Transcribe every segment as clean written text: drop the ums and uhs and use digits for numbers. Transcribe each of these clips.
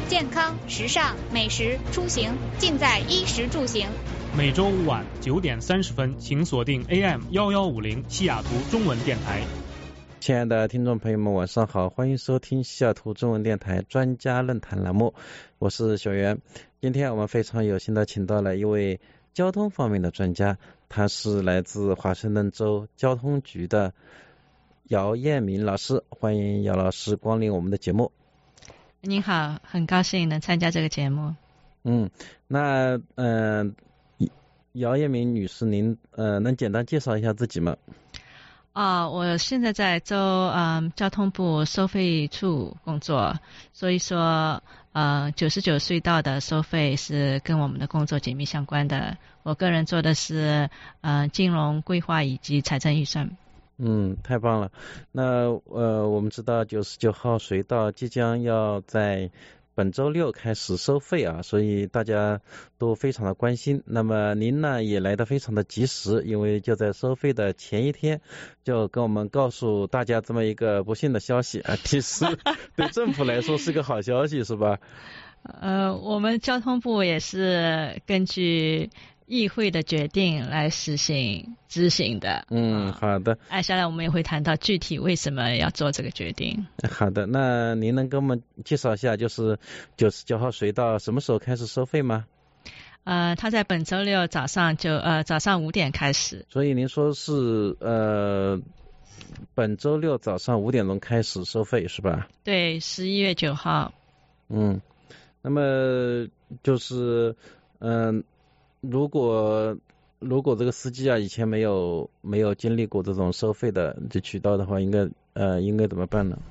健康、时尚、美食、出行，尽在衣食住行。 每周五晚9点30分，请锁定 AM1150西雅图中文电台。 亲爱的听众朋友们，晚上好，欢迎收听西雅图中文电台专家论坛栏目，我是小袁。今天我们非常有幸的请到了一位交通方面的专家，他是来自华盛顿州交通局的姚彦明老师，欢迎姚老师光临我们的节目。 您好，很高兴能参加这个节目。 那姚彦明女士，您能简单介绍一下自己吗？ 我现在在州交通部收费处工作，所以说99隧道的收费是跟我们的工作紧密相关的。我个人做的是金融规划以及财政预算。 太棒了。那我们知道99号隧道即将要在本周六开始收费啊，所以大家都非常的关心。那么您呢也来得非常的及时，因为就在收费的前一天就跟我们告诉大家这么一个不幸的消息啊，其实对政府来说是个好消息是吧？ 我们交通部也是根据议会的决定来执行的。 好的。 下来我们也会谈到具体为什么要做这个决定。 好的，那您能给我们介绍一下，就是99号隧道什么时候开始收费吗？ 它在本周六早上5点开始。 所以您说是本周六早上5点钟开始收费是吧？对 ，11月9号。 那么就是如果这个司机啊以前没有经历过这种收费的这渠道的话，应该怎么办呢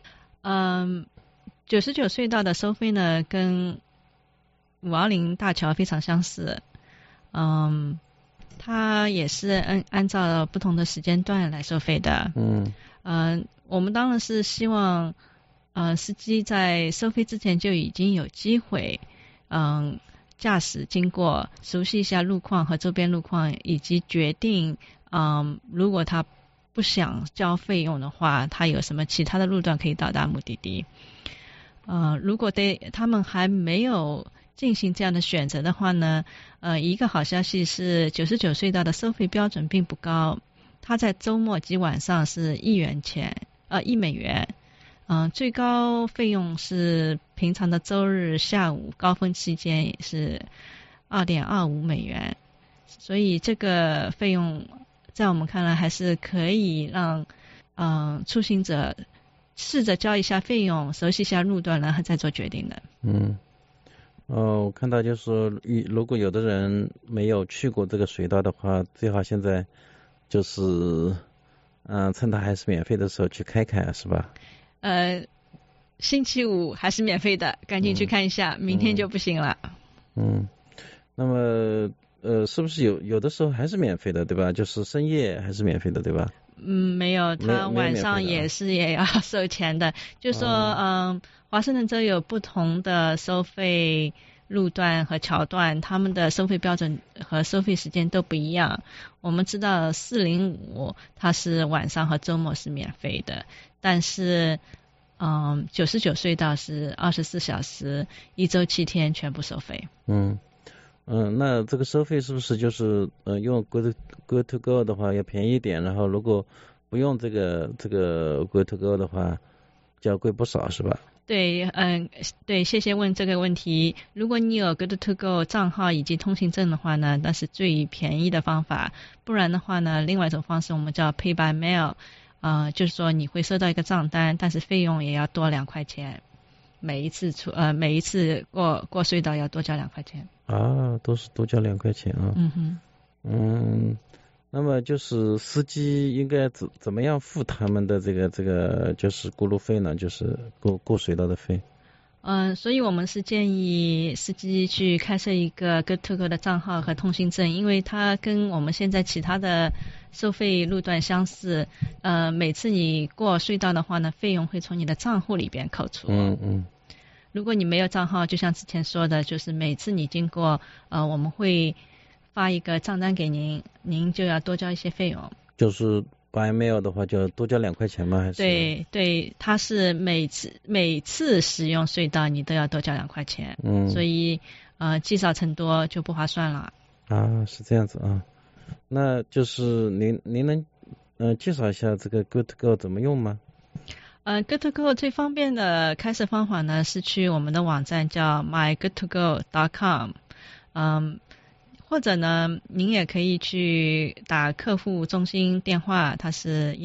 ？99隧道的收费呢跟520大桥非常相似。它也是按照不同的时间段来收费的。我们当然是希望司机在收费之前就已经有机会驾驶经过，熟悉一下路况和周边路况，以及决定如果他不想交费用的话，他有什么其他的路段可以到达目的地。如果他们还没有进行这样的选择的话呢，一个好消息是99隧道的收费标准并不高，它在周末及晚上是1美元。最高费用是平常的周日下午高峰期间是2.25美元，所以这个费用在我们看来还是可以让出行者试着交一下费用，熟悉一下路段，然后再做决定的。 我看到就是如果有的人没有去过这个隧道的话，最好现在就是趁它还是免费的时候去开是吧？ 星期五还是免费的，赶紧去看一下，明天就不行了。 那么是不是有的时候还是免费的对吧？就是深夜还是免费的对吧？ 没有，它晚上也要收钱的。就说华盛顿州有不同的收费路段和桥段，他们的收费标准和收费时间都不一样。我们知道405它是晚上和周末是免费的，但是99隧道是24小时1周7天全部收费。 那这个收费是不是就是用 Go to Go 的话要便宜一点，然后如果不用这个 Go to Go 的话就要贵不少是吧？ 对，谢谢问这个问题。如果你有 Go to Go 账号以及通行证的话呢，那是最便宜的方法。不然的话呢，另外一种方式我们叫 Pay by Mail，就是说你会收到一个账单，但是费用也要多2块钱。每一次过隧道要多交2块钱。 都是多交2块钱啊。那么就是司机应该怎么样付他们的这个就是过路费呢？就是过隧道的费。 所以我们是建议司机去开设一个 Go to Go 的账号和通行证，因为它跟我们现在其他的收费路段相似。每次你过隧道的话呢，费用会从你的账户里边扣除。如果你没有账号，就像之前说的，就是每次你经过我们会发一个账单给您，您就要多交一些费用。 就是 ml 的话就多交2块钱吗？还是？ 对，它是每次使用隧道你都要多交2块钱，所以积少成多就不划算了。 啊，是这样子啊。那就是您能介绍一下这个 Good to Go 怎么用吗 ？Good to Go 最方便的开设方法呢是去我们的网站叫 mygoodtogo.com， 或者呢您也可以去打客户中心电话，它是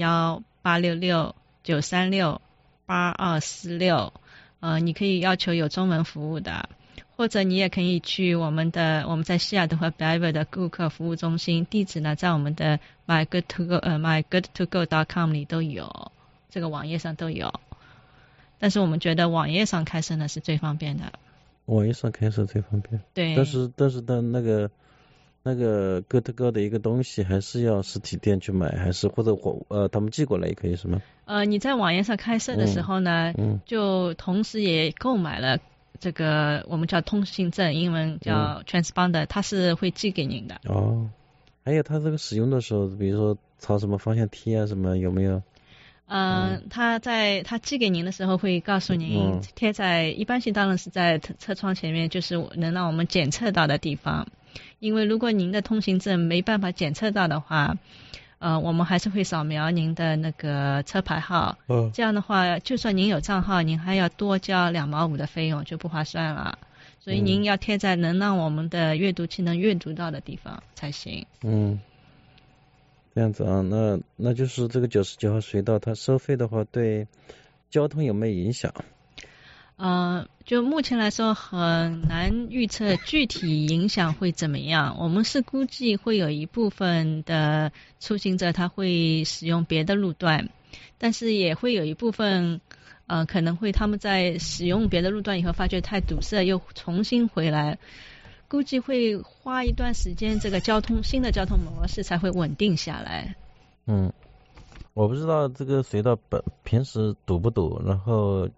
1866-936-8246，你可以要求有中文服务的，或者你也可以去我们在西雅图和 Beaver 的顾客服务中心，地址呢在我们的 mygoodtogo.com 里都有，这个网页上都有。但是我们觉得网页上开设呢是最方便的。 网页上开设最方便。 对。 但是的那个 Good to Go 的一个东西还是要实体店去买，还是或者他们寄过来也可以是吗？ 你在网页上开设的时候呢，就同时也购买了这个我们叫通行证，英文叫 transponder，它是会寄给您的。 哦，还有它这个使用的时候，比如说抄什么方向贴啊什么，有没有？他寄给您的时候会告诉您，贴在一般性当然是在车窗前面，就是能让我们检测到的地方。因为如果您的通行证没办法检测到的话，我们还是会扫描您的那个车牌号。这样的话，就算您有账号，您还要多交2毛5的费用，就不划算了。所以您要贴在能让我们的阅读器能阅读到的地方才行。 这样子啊，那就是这个99号隧道它收费的话，对交通有没有影响？ 就目前来说很难预测具体影响会怎么样。我们是估计会有一部分的出行者他会使用别的路段，但是也会有一部分可能会他们在使用别的路段以后发觉太堵塞，又重新回来。估计会花一段时间，这个新的交通模式才会稳定下来。 我不知道这个隧道平时堵不堵，然后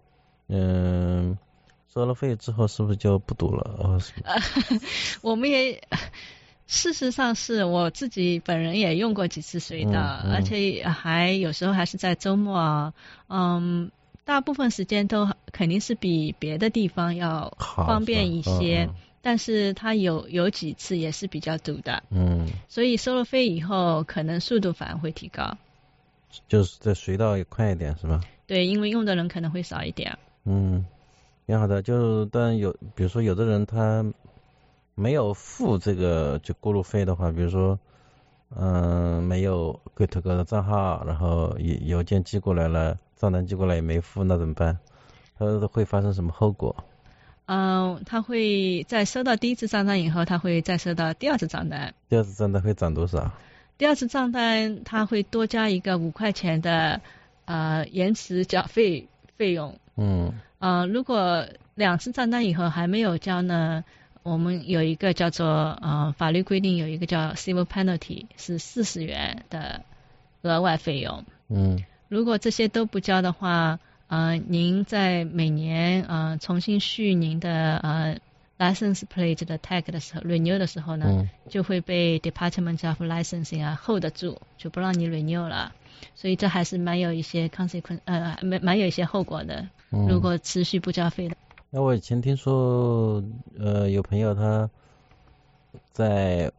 收了费之后是不是就不堵了？ 我们也事实上是我自己本人也用过几次隧道，而且还有时候还是在周末。大部分时间都肯定是比别的地方要方便一些。但是它有几次也是比较堵的，所以收了费以后，可能速度反而会提高。 就是在隧道也快一点是吧？ 对，因为用的人可能会少一点。 挺好的。但比如说有的人他没有付这个就过路费的话，比如说没有 Good to Go 的账号，然后邮件寄过来了，账单寄过来也没付，那怎么办？他会发生什么后果？ 他会在收到第一次账单以后，他会再收到第二次账单。 第二次账单会涨多少？ 第二次账单他会多加一个5块钱的延迟缴费用。如果2次账单以后还没有交呢，我们有一个叫做法律规定有一个叫 civil penalty， 是40元的额外费用。如果这些都不交的话，您在每年重新续您的license plate 的 tag 的时候 renew 的时候呢，就会被 Department of Licensing hold 住，就不让你 renew 了。所以这还是蛮有一些 consequence，蛮有一些后果的。如果持续不交费的。 那我以前听说有朋友他在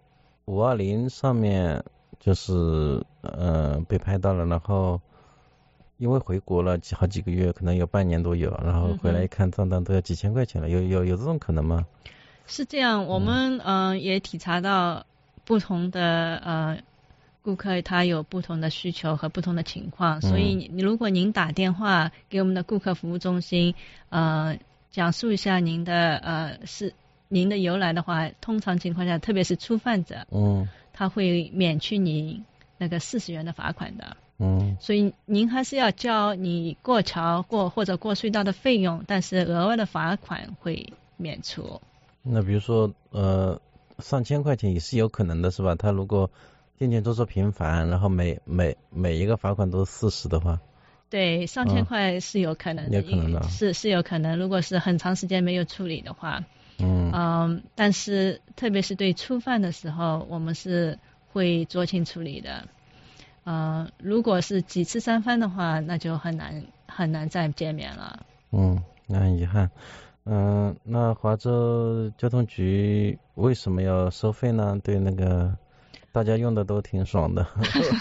520上面就是被拍到了，然后因为回国了好几个月，可能有半年都有，然后回来一看账单都要几千块钱了，有这种可能吗？ 是这样，我们也体察到不同的顾客他有不同的需求和不同的情况，所以如果您打电话给我们的顾客服务中心讲述一下您的您的由来的话，通常情况下特别是初犯者他会免去您那个40元的罚款的。所以您还是要交你过桥或者过隧道的费用，但是额外的罚款会免除。 那比如说上千块钱也是有可能的是吧？他如果渐渐做出频繁，然后每一个罚款都是40的话， 对，上千块是有可能的， 有可能的， 是有可能。如果是很长时间没有处理的话，但是特别是对初犯的时候，我们是会酌情处理的。 如果是几次三番的话，那就很难再见面了。 那很遗憾。那华州交通局为什么要收费呢？对那个大家用的都挺爽的。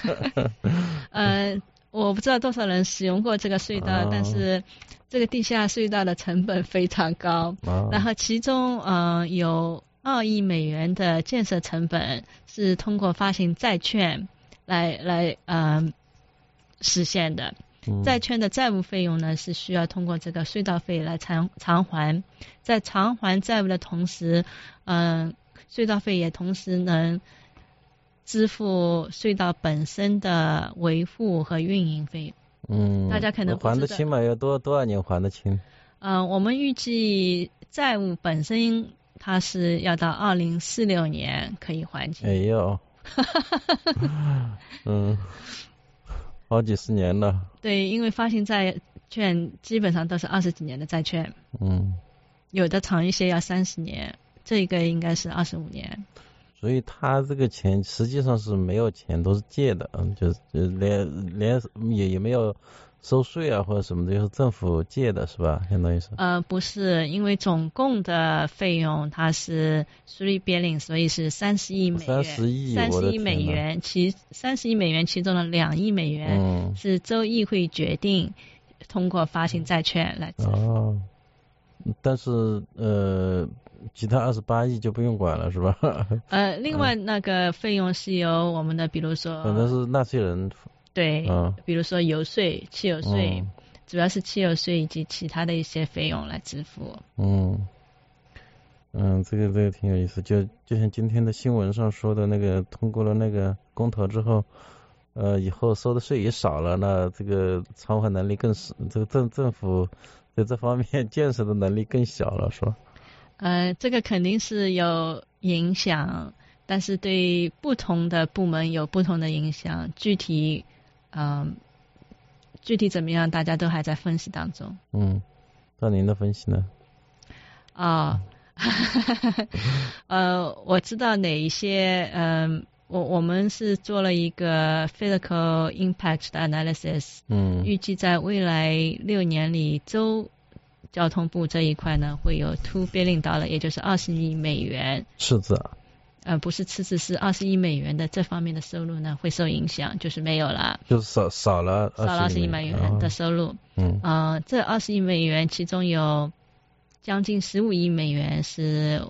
我不知道多少人使用过这个隧道，但是这个地下隧道的成本非常高，然后其中有2亿美元的建设成本是通过发行债券来实现的。债券的债务费用呢是需要通过这个隧道费来偿还，在偿还债务的同时，隧道费也同时能支付隧道本身的维护和运营费用。大家可能还得清嘛？要多少年还得清？ 我们预计债务本身它是要到2046年可以还清。 哎呦，好几十年了。 对，因为发行债券基本上都是20几年的债券，有的长一些要30年，这个应该是25年。 所以他这个钱实际上是没有钱，都是借的，就是连也没有收税啊或者什么的，就是政府借的是吧？相当于是。 不是，因为总共的费用它是 3 billion， 所以是30亿美元。30亿美元，其30亿美元其中的2亿美元是州议会决定通过发行债券来支付。 但是其他28亿就不用管了是吧？ 另外那个费用是由我们的，比如说， 反正是纳税人。 对，比如说油税、汽油税，主要是汽油税以及其他的一些费用来支付。 这个挺有意思，就像今天的新闻上说的那个，通过了那个公投之后，以后收的税也少了，那这个偿还能力更少，这个政府在这方面建设的能力更小了，是吧？ 这个肯定是有影响，但是对不同的部门有不同的影响，具体怎么样，大家都还在分析当中。 那您的分析呢？ 我知道哪一些，我们是做了一个 physical impact analysis，预计在未来6年里，州交通部这一块呢会有$2 billion，也就是20亿美元。 赤字啊？ 不是赤字，是20亿美元的这方面的收入呢会受影响，就是没有了， 就是少了 20亿美元的收入。这20亿美元其中有将近15亿美元是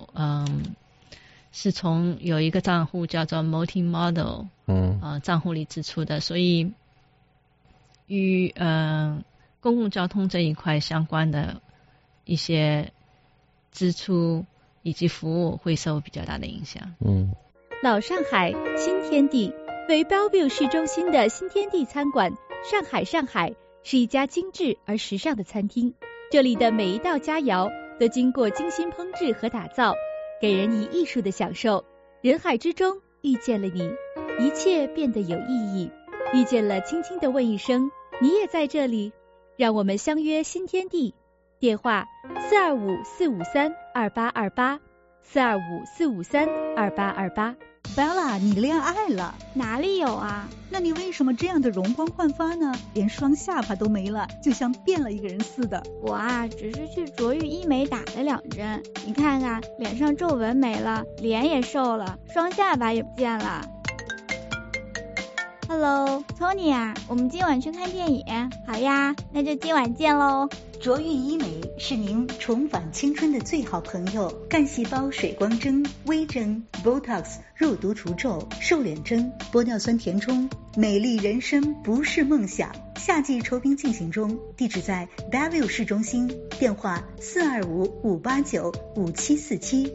从有一个账户叫做 multi-model 账户里支出的，所以与公共交通这一块相关的一些支出以及服务会受比较大的影响。 老上海新天地，位于 Bellevue 市中心的新天地餐馆上海是一家精致而时尚的餐厅，这里的每一道佳肴都经过精心烹制和打造，给人以艺术的享受。人海之中遇见了你，一切变得有意义。遇见了，轻轻地问一声，你也在这里？让我们相约新天地，电话425-453-2828 425-453-2828。 Bella， 你恋爱了？ 哪里有啊？ 那你为什么这样的容光焕发呢？连双下巴都没了，就像变了一个人似的。 我啊，只是去卓越医美打了2针。你看看，脸上皱纹没了，脸也瘦了，双下巴也不见了。Hello， Tony 啊，我们今晚去看电影。好呀，那就今晚见喽。 卓越医美是您重返青春的最好朋友，干细胞水光针、微针、Botox 肉毒除皱、瘦脸针、玻尿酸填充，美丽人生不是梦想。夏季酬宾进行中，地址在 Bellevue 市中心，电话425-589-5747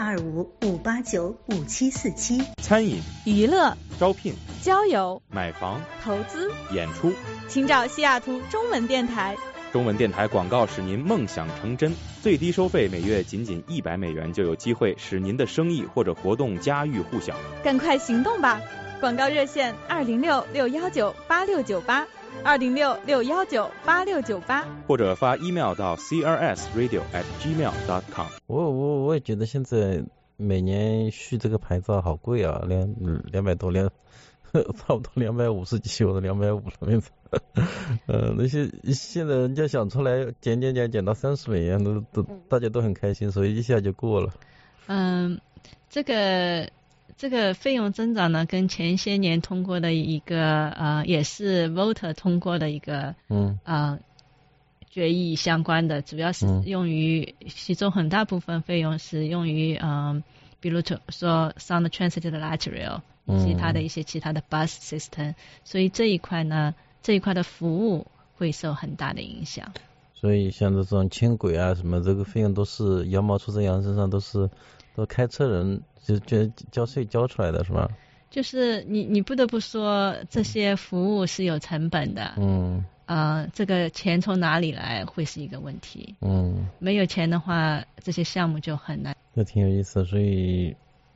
425-589-5747。 餐饮、 娱乐、 招聘、 交友、 买房、 投资、 演出， 请找西雅图中文电台。 中文电台广告使您梦想成真，最低收费每月仅$100就有机会使您的生意或者活动家喻户晓。 赶快行动吧！广告热线206-619-8698 206-619-8698， 或者发 email 到 crsradio@gmail.com。 我也觉得现在每年续这个牌照好贵啊，连200多连差不多250几，我都250了没错。那些现在人家想出来减到30美元，都大家都很开心，所以一下就过了。 这个费用增长呢，跟前些年通过的一个也是 voter 通过的一个决议相关的，主要是用于其中很大部分费用是用于比如说 sound transit 的 light rail 以及它的一些其他的 bus system， 所以这一块的服务会受很大的影响。 所以像这种轻轨啊什么，这个费用都是羊毛出在羊身上，都开车人就交税交出来的是吧？就是你不得不说这些服务是有成本的。这个钱从哪里来会是一个问题。没有钱的话，这些项目就很难。这挺有意思，所以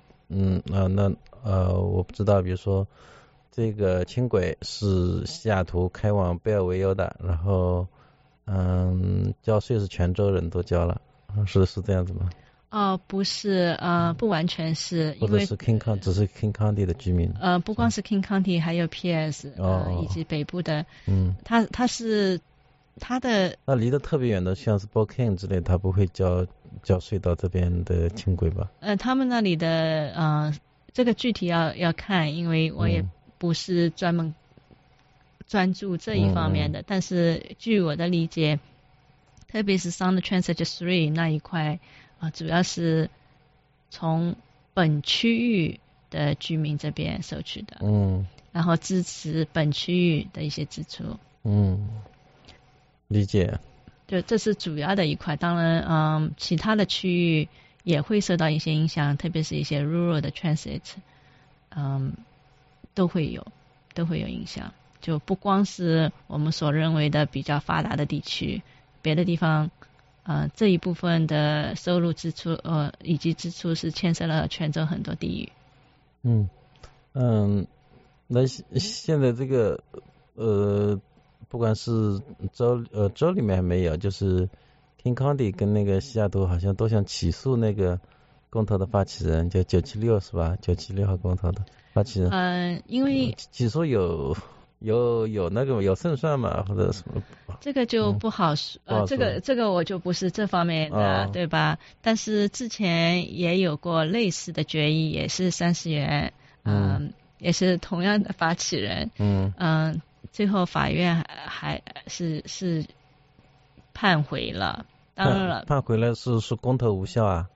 我不知道，比如说这个轻轨是西雅图开往贝尔维尤的，然后交税是全州人都交了，是这样子吗？ 不是，不完全是， 或者是 King County 只是 King County 的居民。 不光是 King County， 还有 PS，以及北部的。它是它的。那离得特别远的，像是 Spokane 之类，它不会交税到这边的轻轨吧？他们那里的这个具体要看，因为我也不是专注这一方面的。但是据我的理解，特别是 Sound Transit 3那一块。主要是从本区域的居民这边收取的，然后支持本区域的一些支出。理解。就这是主要的一块，当然，其他的区域也会受到一些影响，特别是一些 rural 的 transit，都会有影响。就不光是我们所认为的比较发达的地区，别的地方。这一部分的收入支出以及支出是牵涉了全州很多地域。那现在这个不管是州里面还没有，就是 King County 跟那个西雅图好像都想起诉那个公投的发起人，叫976是吧？976号公投的发起人。因为起诉有那个有胜算嘛，或者什么？这个就不好说。这个我就不是这方面的，对吧？但是之前也有过类似的决议，也是30元，也是同样的发起人，最后法院还是判回了。当然了，判回来是公投无效啊。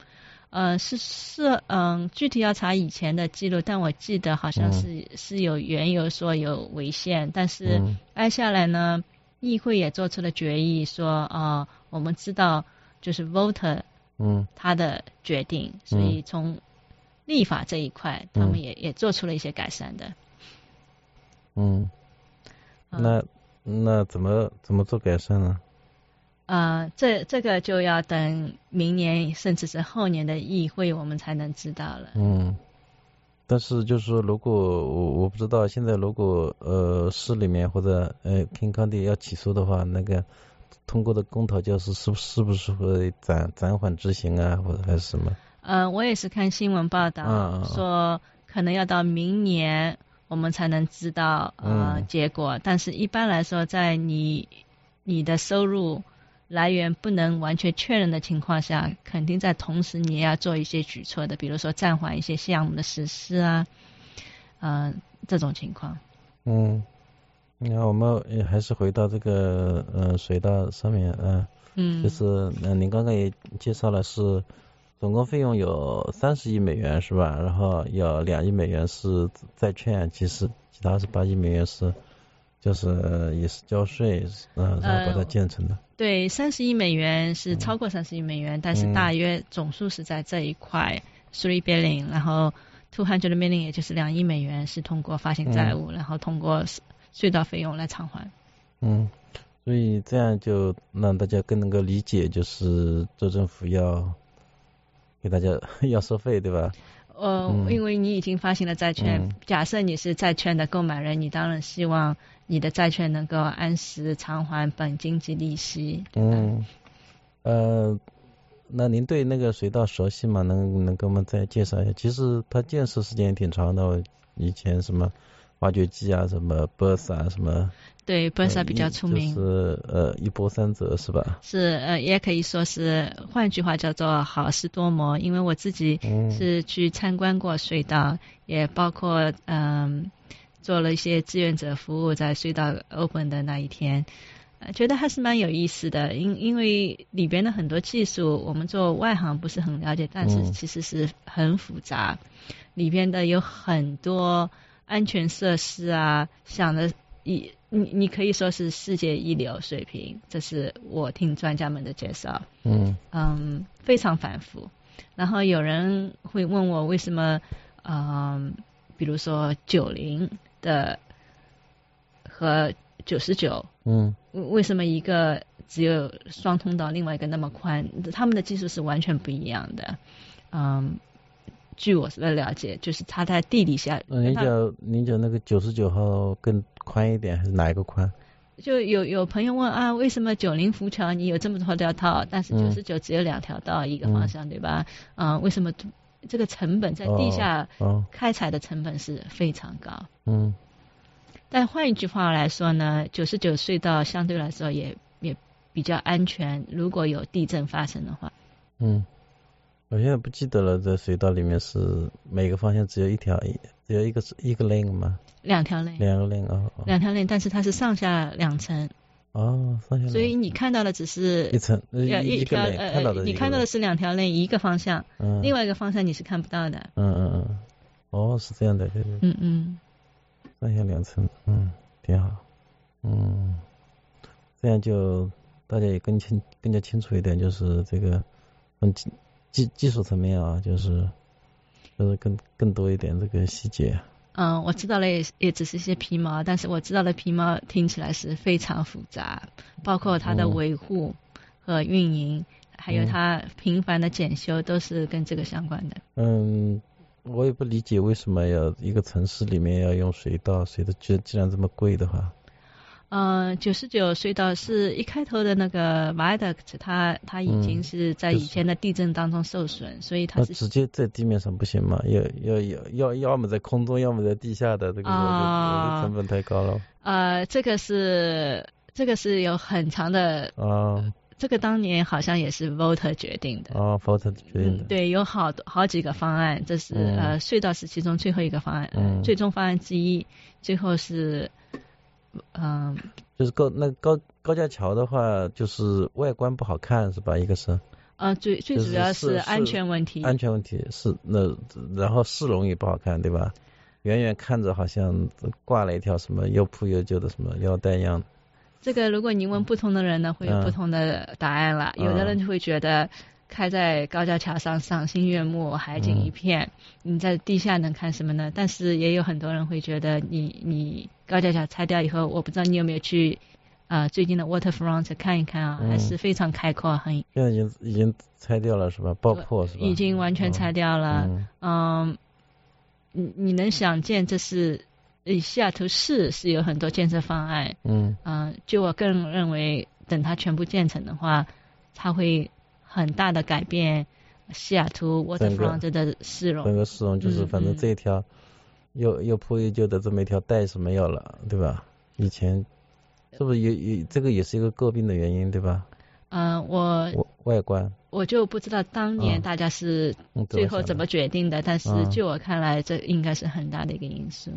具体要查以前的记录，但我记得好像是有缘由说有违宪，但是挨下来呢，议会也做出了决议说我们知道就是 voter 他的决定，所以从立法这一块他们也做出了一些改善的。那怎么做改善呢？这个就要等明年甚至是后年的议会我们才能知道了。但是就是说，如果我不知道现在如果市里面或者King County 要起诉的话，那个通过的公投就是是不是会暂缓执行啊，或者还是什么？我也是看新闻报道说可能要到明年我们才能知道结果，但是一般来说在你的收入来源不能完全确认的情况下，肯定在同时你也要做一些举措的，比如说暂缓一些项目的实施啊，这种情况。那我们还是回到这个隧道上面就是您刚刚也介绍了是总共费用有30亿美元是吧？然后有2亿美元是债券，其他是8亿美元是就是也是交税然后把它建成的。对，30亿美元是超过30亿美元，但是大约总数是在这一块3 billion， 然后200 million 也就是2亿美元是通过发行债务，然后通过隧道费用来偿还。所以这样就让大家更能够理解，就是州政府要给大家要收费，对吧？因为你已经发行了债券，假设你是债券的购买人，你当然希望你的债券能够按时偿还本金及利息。那您对那个隧道熟悉吗？能给我们再介绍一下？其实它建设时间也挺长的，以前什么挖掘机啊，什么 BERS 啊，什么。 对 BERS 比较出名， 就是一波三折是吧？ 是也可以说是，换句话叫做好事多磨。因为我自己是去参观过隧道，也包括做了一些志愿者服务在隧道 open 的那一天，觉得还是蛮有意思的。因为里边的很多技术我们做外行不是很了解，但是其实是很复杂，里边的有很多安全设施啊，想的你可以说是世界一流水平，这是我听专家们的介绍。非常繁复。然后有人会问我为什么比如说90的和99，为什么一个只有双通道，另外一个那么宽？他们的技术是完全不一样的。据我的了解，就是它在地底下。您讲那个99号更宽一点，还是哪一个宽？就有朋友问啊，为什么90浮桥你有这么多条道，但是99只有2条道一个方向，对吧？为什么这个成本在地下开采的成本是非常高？但换一句话来说呢，99隧道相对来说也比较安全，如果有地震发生的话。我现在不记得了，在隧道里面是每个方向只有一个 lane 吗？2条 lane。2个 lane 2条 lane， 但是它是上下2层。上下。所以你看到的只是一层，一个 lane，你看到的是2条 lane 一个方向，另外一个方向你是看不到的。是这样的，对对。上下2层，挺好。这样就大家也更加清楚一点，就是这个技术层面啊，就是更多一点这个细节。我知道了也只是一些皮毛，但是我知道的皮毛听起来是非常复杂，包括它的维护和运营，还有它频繁的检修，都是跟这个相关的。我也不理解为什么要一个城市里面要用隧道既然这么贵的话。99隧道是一开头的那个 viaduct， 它已经是在以前的地震当中受损，所以它是直接在地面上不行嘛，要么在空中，要么在地下的，这个成本太高了。这个是有很长的这个当年好像也是 voter 决定的。voter 决定的。对，有好几个方案，这是隧道是其中最后一个方案，最终方案之一，最后是。就是高架桥的话，就是外观不好看是吧？一个是最主要是安全问题。安全问题是然后市容也不好看，对吧？远远看着好像挂了一条什么又铺又旧的什么腰带一样。这个如果你问不同的人呢，会有不同的答案了。有的人就会觉得开在高架桥上赏心悦目，海景一片，你在地下能看什么呢？但是也有很多人会觉得你高架桥拆掉以后，我不知道你有没有去最近的 waterfront 看一看啊，还是非常开阔，很现在已经拆掉了是吧？爆破是吧？已经完全拆掉了。你能想见这是西雅图市是有很多建设方案。就我个人认为，等它全部建成的话，它会很大的改变西雅图 waterfront 的市容。整个市容就是反正这一条又破又旧的这么一条带是没有了，对吧？以前是不是有这个也是一个诟病的原因，对吧？外观我就不知道当年大家是最后怎么决定的，但是就我看来，这应该是很大的一个因素。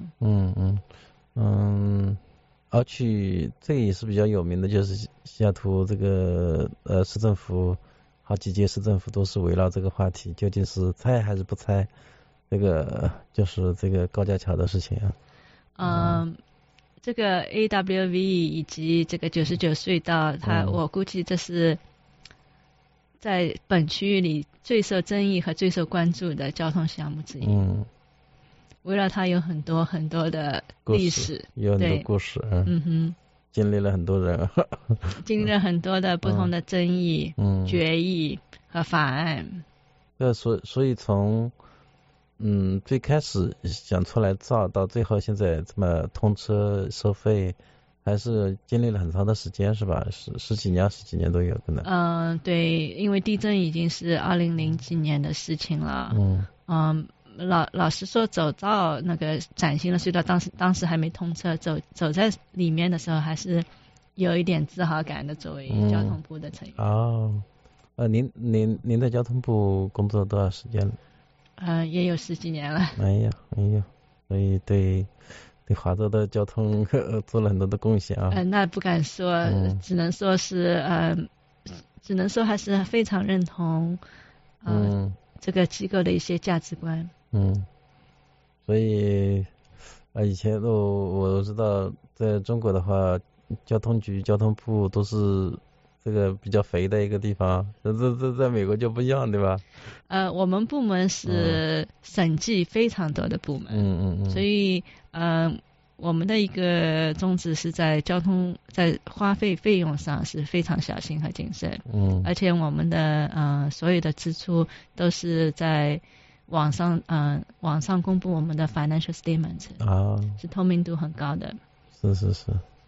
而且这个也是比较有名的，就是西雅图这个市政府。好几届市政府都是围绕这个话题，究竟是拆还是不拆，这个就是这个高架桥的事情啊。这个 AWV 以及这个99隧道，我估计这是在本区域里最受争议和最受关注的交通项目之一。围绕它有很多很多的历史，有很多故事。经历了很多人，经历了很多的不同的争议、决议和法案。所以从最开始想出来造到最后现在这么通车收费，还是经历了很长的时间是吧？十几年都有可能。对，因为地震已经是2000几年的事情了。 老实说，走到那个崭新的隧道，当时还没通车，走在里面的时候，还是有一点自豪感的。作为交通部的成员。 您在交通部工作多少时间了？ 也有10几年了。 哎呀，所以对华州的交通做了很多的贡献啊。 那不敢说，只能说还是非常认同这个机构的一些价值观。 所以以前我知道在中国的话，交通局、交通部都是这个比较肥的一个地方，这在美国就不一样，对吧？ 我们部门是审计非常多的部门，所以我们的一个宗旨是在花费用上是非常小心和谨慎，而且我们的所有的支出都是在网上公布我们的 financial statement， 是透明度很高的。 是。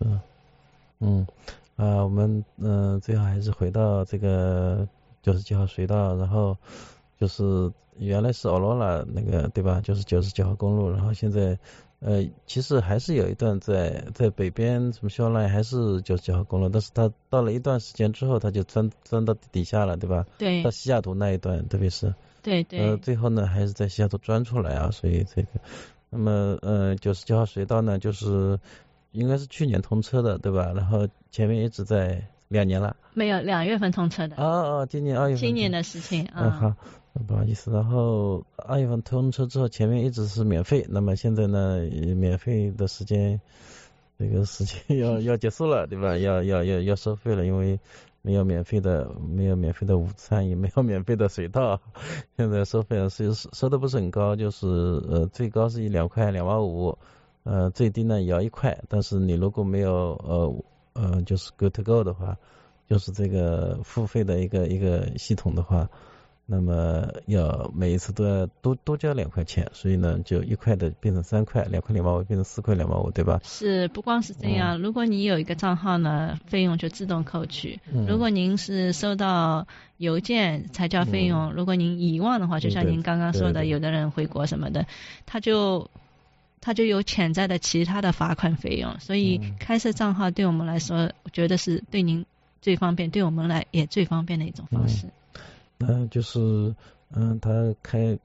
我们最后还是回到这个99号隧道，然后就是原来是奥罗拉那个对吧？就是99号公路，然后现在其实还是有一段在北边什么肖赖还是99号公路，但是它到了一段时间之后，它就钻到底下了，对吧？ 对。 到西雅图那一段，特别是对。 最后呢还是在西雅图钻出来啊，所以这个那么99号隧道呢就是应该是去年通车的，对吧？然后前面一直在2年了。没有 ，2月份通车的。 今年2月份。 今年的事情好，不好意思。然后2月份通车之后，前面一直是免费，那么现在呢，免费的时间，这个时间要结束了，对吧？要收费了，因为没有免费的午餐，也没有免费的水道，现在收费了，收的不是很高，就是最高是2块2毛5，最低呢也要1块，但是你如果没有就是 Go to Go 的话，就是这个付费的一个系统的话，那么要每一次都要多交2块钱，所以呢就1块的变成3块，2块2毛5变成4块2毛5，对吧？ 是，不光是这样，如果你有一个账号呢，费用就自动扣取。如果您是收到邮件才交费用，如果您遗忘的话，就像您刚刚说的，有的人回国什么的，他就有潜在的其他的罚款费用，所以开设账号对我们来说，我觉得是对您最方便，对我们来也最方便的一种方式。 就是他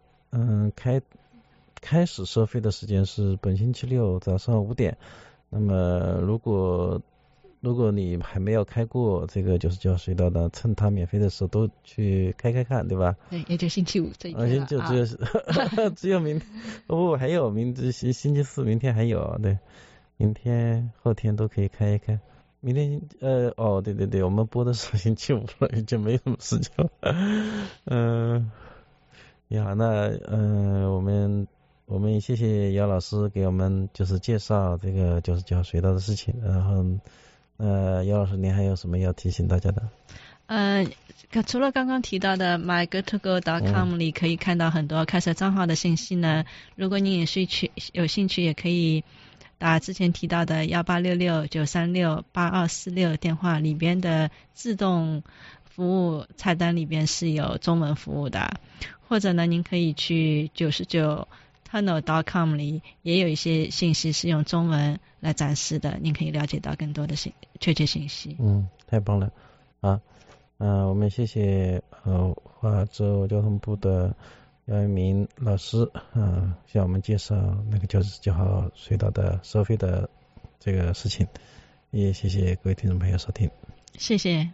开始收费的时间是本星期六早上5点，那么如果你还没有开过这个99号隧道的，趁它免费的时候都去开看，对吧？ 对，也就星期5这一天了。 只有明天还有星期4，明天还有，对，明天后天都可以开一开。明天对，我们播的时候星期5了，已经没什么时间了。好，那我们谢谢姚老师给我们就是介绍这个99号隧道的事情，然后姚老师您还有什么要提醒大家的？ 除了刚刚提到的 mygotogo.com 里可以看到很多开设账号的信息呢，如果你有兴趣也可以打之前提到的1866-936-8246电话里边的自动服务菜单里边是有中文服务的，或者呢您可以去99tunnel.com 里也有一些信息是用中文来展示的，您可以了解到更多的确切信息。 太棒了啊！我们谢谢华州交通部的姚一鸣老师向我们介绍那个99号隧道的收费的这个事情，也谢谢各位听众朋友收听。 谢谢。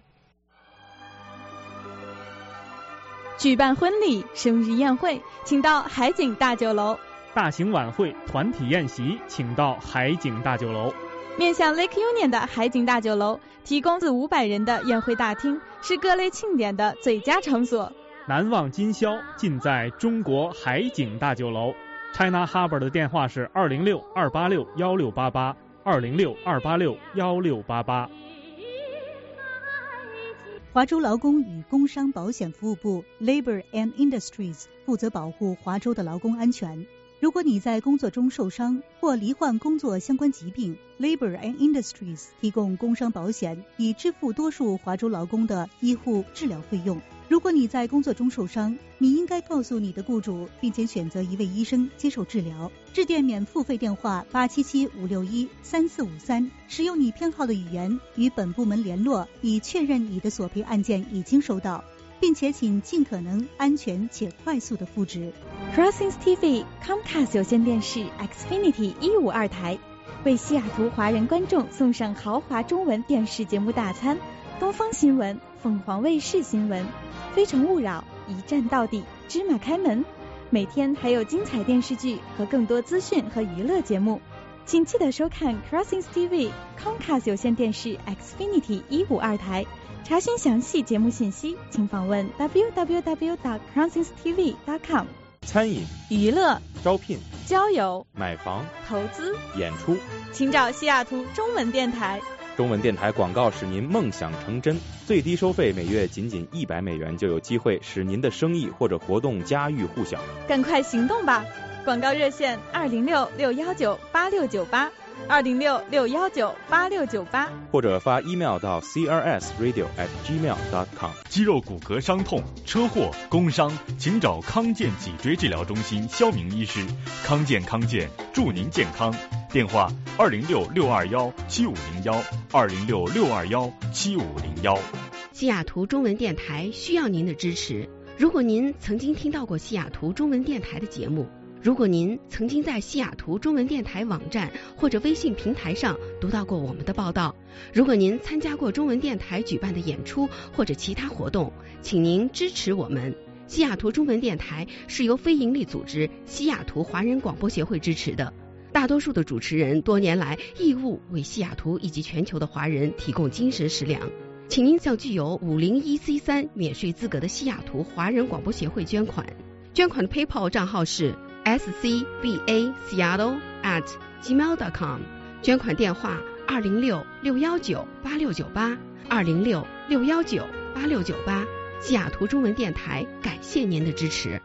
举办婚礼、生日宴会，请到海景大酒楼； 大型晚会、团体宴席，请到海景大酒楼。 面向 Lake Union 的海景大酒楼提供400-500人的宴会大厅，是各类庆典的最佳场所。 难忘今宵尽在中国海景大酒楼。 China Harbor 的电话是206-286-1688 206-286-1688。 华州劳工与工伤保险服务部 Labor and Industries 负责保护华州的劳工安全。如果你在工作中受伤或罹患工作相关疾病， Labor and Industries 提供工伤保险，以支付多数华州劳工的医护治疗费用。 如果你在工作中受伤，你应该告诉你的雇主，并且选择一位医生接受治疗。致电免付费电话877-561-3453，使用你偏好的语言与本部门联络，以确认你的索赔案件已经收到，并且请尽可能安全且快速的复职。 Crossings TV Comcast 有线电视 Xfinity 152台为西雅图华人观众送上豪华中文电视节目大餐，东方新闻、凤凰卫视新闻、非诚勿扰、一站到底、芝麻开门，每天还有精彩电视剧和更多资讯和娱乐节目，请记得收看 Crossings TV Comcast 有线电视 Xfinity 152台。查询详细节目信息，请访问 www.crossingstv.com。 餐饮、 娱乐、 招聘、 交友、 买房、 投资、 演出， 请找西雅图中文电台。 中文电台广告使您梦想成真，最低收费每月仅$100就有机会使您的生意或者活动家喻户晓。 赶快行动吧！广告热线206-619-8698，206-619-8698， 或者发 email 到 crsradio@gmail.com。 肌肉骨骼伤痛、车祸、工伤，请找康健脊椎治疗中心肖明医师。康健祝您健康。电话206-621-7501，206-621-7501。 西雅图中文电台需要您的支持。如果您曾经听到过西雅图中文电台的节目，如果您曾经在西雅图中文电台网站或者微信平台上读到过我们的报道，如果您参加过中文电台举办的演出或者其他活动，请您支持我们。西雅图中文电台是由非营利组织西雅图华人广播协会支持的，大多数的主持人多年来义务为西雅图以及全球的华人提供精神食粮，请您向具有501C3免税资格的西雅图华人广播协会捐款。捐款的 PayPal 账号是scbaseattle@gmail.com， 捐款电话206-619-8698， 206-619-8698。西雅图中文电台感谢您的支持。